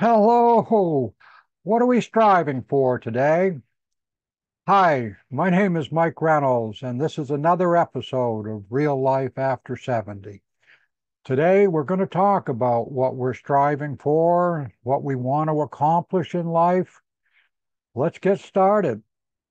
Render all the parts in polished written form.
Hello. What are we striving for today? Hi, my name is Mike Reynolds, and this is another episode of Real Life After 70. Today, we're going to talk about what we're striving for, what we want to accomplish in life. Let's get started.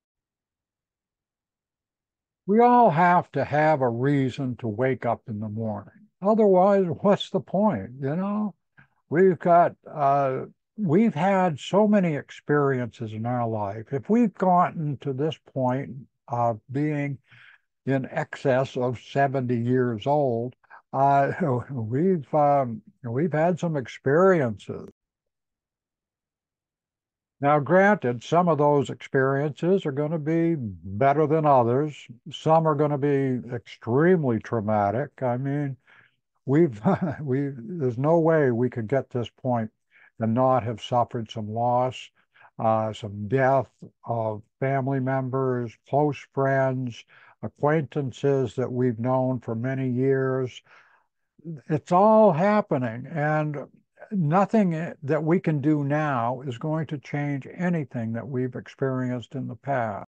We all have to have a reason to wake up in the morning. Otherwise, what's the point? We've got we've had so many experiences in our life. If we've gotten to this point of being in excess of 70 years old, uh, we've had some experiences. Now, granted, some of those experiences are going to be better than others. Some are going to be extremely traumatic. I mean, we've there's no way we could get this point and not have suffered some loss, some death of family members, close friends, acquaintances that we've known for many years. It's all happening, and nothing that we can do now is going to change anything that we've experienced in the past.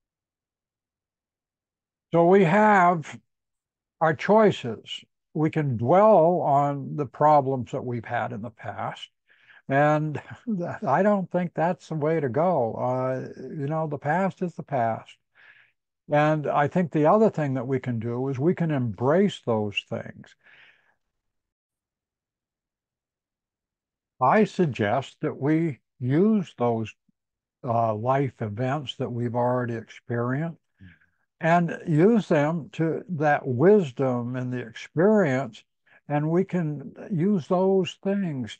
So we have our choices. We can dwell on the problems that we've had in the past. And I don't think that's the way to go. The past is the past. And I think the other thing that we can do is we can embrace those things. I suggest that we use those life events that we've already experienced and use them to that wisdom and the experience, and we can use those things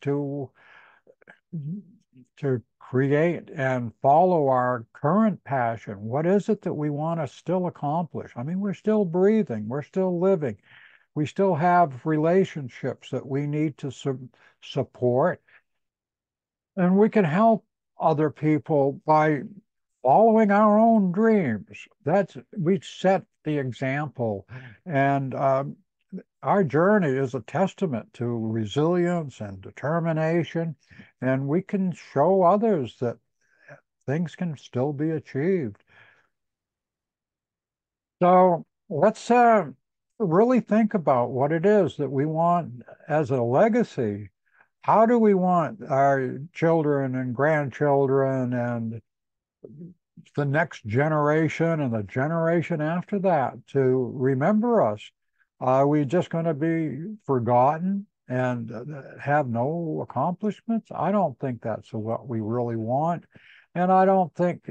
to create and follow our current passion. What is it that we want to still accomplish? I mean, we're still breathing, we're still living, we still have relationships that we need to support, and we can help other people by following our own dreams. That's we set the example, and our journey is a testament to resilience and determination, and we can show others that things can still be achieved. So let's really think about what it is that we want as a legacy. How do we want our children and grandchildren and the next generation and the generation after that to remember us? Are we just going to be forgotten and have no accomplishments? I don't think that's what we really want. And I don't think,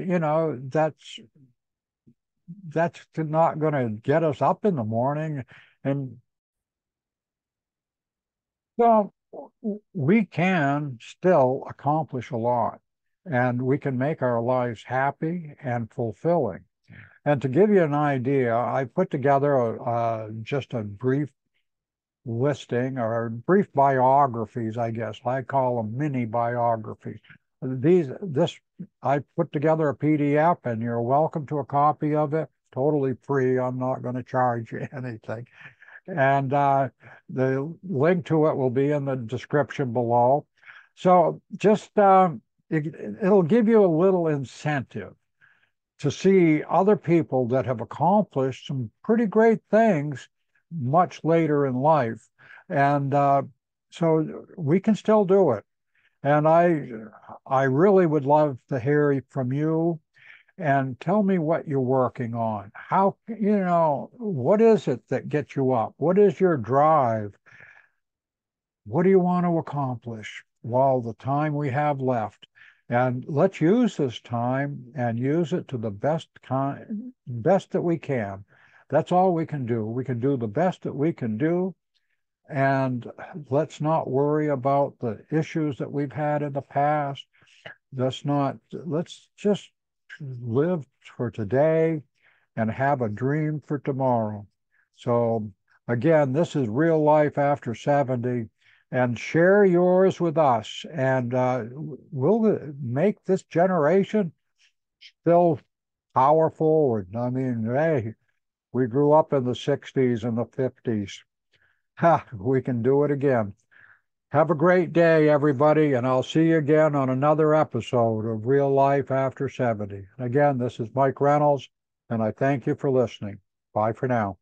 that's not going to get us up in the morning. And so we can still accomplish a lot, and we can make our lives happy and fulfilling. And to give you an idea, I put together just a brief listing or brief biographies, I guess. I call them mini biographies. This, I put together a PDF, and you're welcome to a copy of it, totally free. I'm not going to charge you anything. And the link to it will be in the description below. So just it'll give you a little incentive to see other people that have accomplished some pretty great things much later in life. And so we can still do it. And I really would love to hear from you and tell me what you're working on. What is it that gets you up? What is your drive? What do you want to accomplish while the time we have left? And let's use this time and use it to the best that we can. That's all we can do. We can do the best that we can do. And let's not worry about the issues that we've had in the past. Let's just live for today and have a dream for tomorrow. So again, this is Real Life After 70, and share yours with us, and we'll make this generation still powerful. I mean, hey, we grew up in the 60s and the 50s. Ha, we can do it again. Have a great day, everybody, and I'll see you again on another episode of Real Life After 70. Again, this is Mike Reynolds, and I thank you for listening. Bye for now.